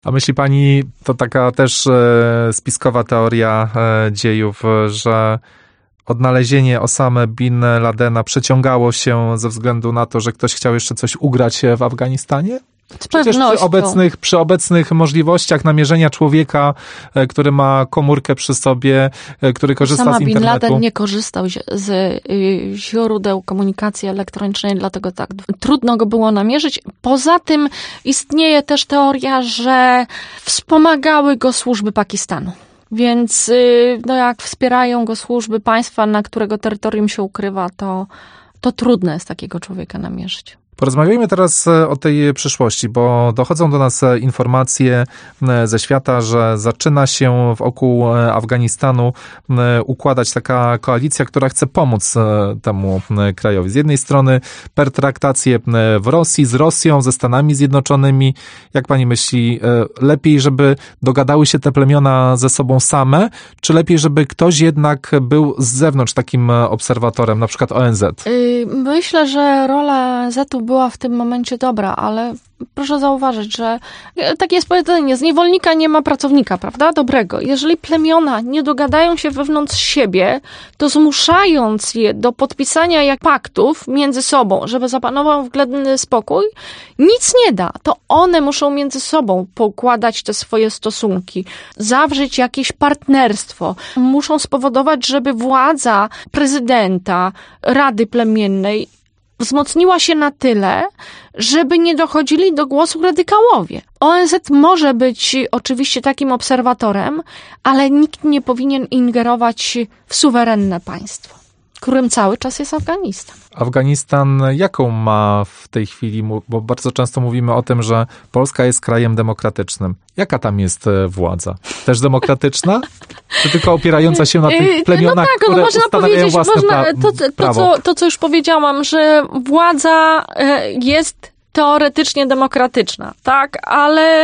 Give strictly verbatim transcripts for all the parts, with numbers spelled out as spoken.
A myśli pani, to taka też e, spiskowa teoria e, dziejów, że odnalezienie Osamy Bin Ladena przeciągało się ze względu na to, że ktoś chciał jeszcze coś ugrać w Afganistanie? Przecież przy obecnych, przy obecnych możliwościach namierzenia człowieka, który ma komórkę przy sobie, który korzysta Osama z internetu. Bin Laden nie korzystał z źródeł komunikacji elektronicznej, dlatego tak trudno go było namierzyć. Poza tym istnieje też teoria, że wspomagały go służby Pakistanu. Więc no jak wspierają go służby państwa, na którego terytorium się ukrywa, to, to trudno jest takiego człowieka namierzyć. Porozmawiajmy teraz o tej przyszłości, bo dochodzą do nas informacje ze świata, że zaczyna się wokół Afganistanu układać taka koalicja, która chce pomóc temu krajowi. Z jednej strony pertraktacje w Rosji, z Rosją, ze Stanami Zjednoczonymi. Jak pani myśli, lepiej, żeby dogadały się te plemiona ze sobą same, czy lepiej, żeby ktoś jednak był z zewnątrz takim obserwatorem, na przykład O N Z? Myślę, że rola O N Z-u była w tym momencie dobra, ale proszę zauważyć, że takie jest powiedzenie, z niewolnika nie ma pracownika, prawda, dobrego. Jeżeli plemiona nie dogadają się wewnątrz siebie, to zmuszając je do podpisania jak paktów między sobą, żeby zapanował względny spokój, nic nie da. To one muszą między sobą pokładać te swoje stosunki, zawrzeć jakieś partnerstwo. Muszą spowodować, żeby władza prezydenta, Rady Plemiennej wzmocniła się na tyle, żeby nie dochodzili do głosu radykałowie. O N Z może być oczywiście takim obserwatorem, ale nikt nie powinien ingerować w suwerenne państwo, którym cały czas jest Afganistan. Afganistan jaką ma w tej chwili, bo bardzo często mówimy o tym, że Polska jest krajem demokratycznym. Jaka tam jest władza? Też demokratyczna? Czy tylko opierająca się na tych plemionach, no tak, które no można ustanawiają własne można, pra- to, to, prawo? To co, to, co już powiedziałam, że władza jest teoretycznie demokratyczna, tak? Ale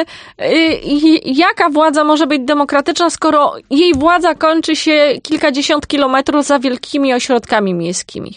y, jaka władza może być demokratyczna, skoro jej władza kończy się kilkadziesiąt kilometrów za wielkimi ośrodkami miejskimi?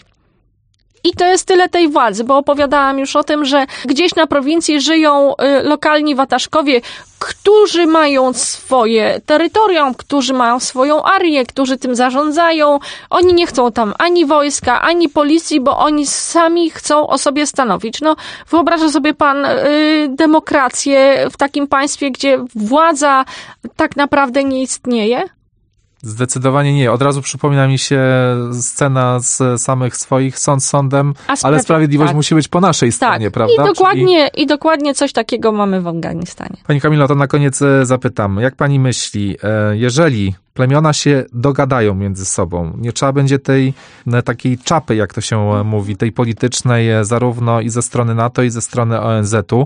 I to jest tyle tej władzy, bo opowiadałam już o tym, że gdzieś na prowincji żyją y, lokalni wataszkowie, którzy mają swoje terytorium, którzy mają swoją arię, którzy tym zarządzają. Oni nie chcą tam ani wojska, ani policji, bo oni sami chcą o sobie stanowić. No, wyobraża sobie pan y, demokrację w takim państwie, gdzie władza tak naprawdę nie istnieje? Zdecydowanie nie. Od razu przypomina mi się scena z samych swoich, sąd sądem, spra- ale sprawiedliwość tak. musi być po naszej stronie, tak. prawda? I dokładnie, Czyli... I dokładnie coś takiego mamy w Afganistanie. Pani Kamilo, to na koniec zapytam, jak pani myśli, jeżeli plemiona się dogadają między sobą, nie trzeba będzie tej takiej czapy, jak to się mówi, tej politycznej, zarówno i ze strony NATO, i ze strony O N Z-u,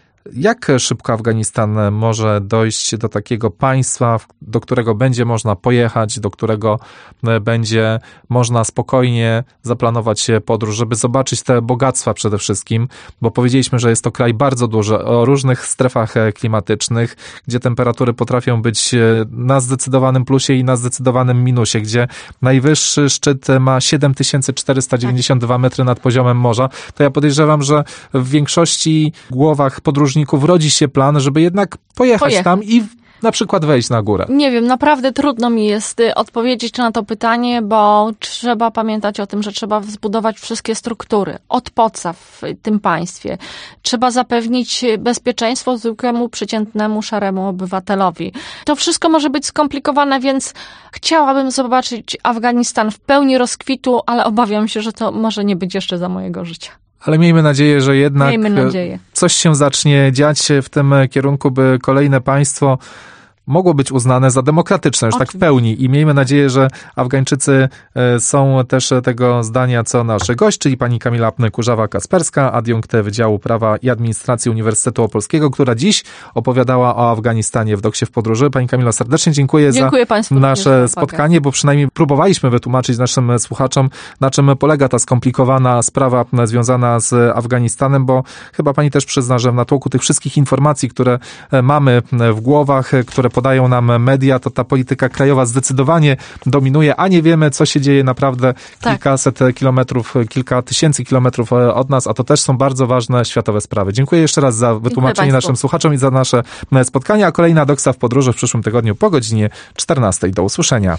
jak szybko Afganistan może dojść do takiego państwa, do którego będzie można pojechać, do którego będzie można spokojnie zaplanować podróż, żeby zobaczyć te bogactwa przede wszystkim, bo powiedzieliśmy, że jest to kraj bardzo duży, o różnych strefach klimatycznych, gdzie temperatury potrafią być na zdecydowanym plusie i na zdecydowanym minusie, gdzie najwyższy szczyt ma siedem tysięcy czterysta dziewięćdziesiąt dwa metry nad poziomem morza. To ja podejrzewam, że w większości głowach podróżników rodzi się plan, żeby jednak pojechać, pojechać. tam i na przykład wejść na górę. Nie wiem, naprawdę trudno mi jest odpowiedzieć na to pytanie, bo trzeba pamiętać o tym, że trzeba zbudować wszystkie struktury od podstaw w tym państwie. Trzeba zapewnić bezpieczeństwo zwykłemu, przeciętnemu, szaremu obywatelowi. To wszystko może być skomplikowane, więc chciałabym zobaczyć Afganistan w pełni rozkwitu, ale obawiam się, że to może nie być jeszcze za mojego życia. Ale miejmy nadzieję, że jednak coś się zacznie dziać w tym kierunku, by kolejne państwo mogło być uznane za demokratyczne, już Oczywiście. tak w pełni. I miejmy nadzieję, że Afgańczycy są też tego zdania, co nasz gość, czyli pani Kamila Kurzawa-Kasperska, adiunkt Wydziału Prawa i Administracji Uniwersytetu Opolskiego, która dziś opowiadała o Afganistanie w Doksie w podróży. Pani Kamilo, serdecznie dziękuję, dziękuję za nasze spotkanie, bo przynajmniej próbowaliśmy wytłumaczyć naszym słuchaczom, na czym polega ta skomplikowana sprawa związana z Afganistanem, bo chyba pani też przyzna, że w natłoku tych wszystkich informacji, które mamy w głowach, które podają nam media, to ta polityka krajowa zdecydowanie dominuje, a nie wiemy, co się dzieje naprawdę tak. kilkaset kilometrów, kilka tysięcy kilometrów od nas, a to też są bardzo ważne światowe sprawy. Dziękuję jeszcze raz za wytłumaczenie naszym słuchaczom i za nasze spotkania, a kolejna Doksa w podróży w przyszłym tygodniu po godzinie czternastej. Do usłyszenia.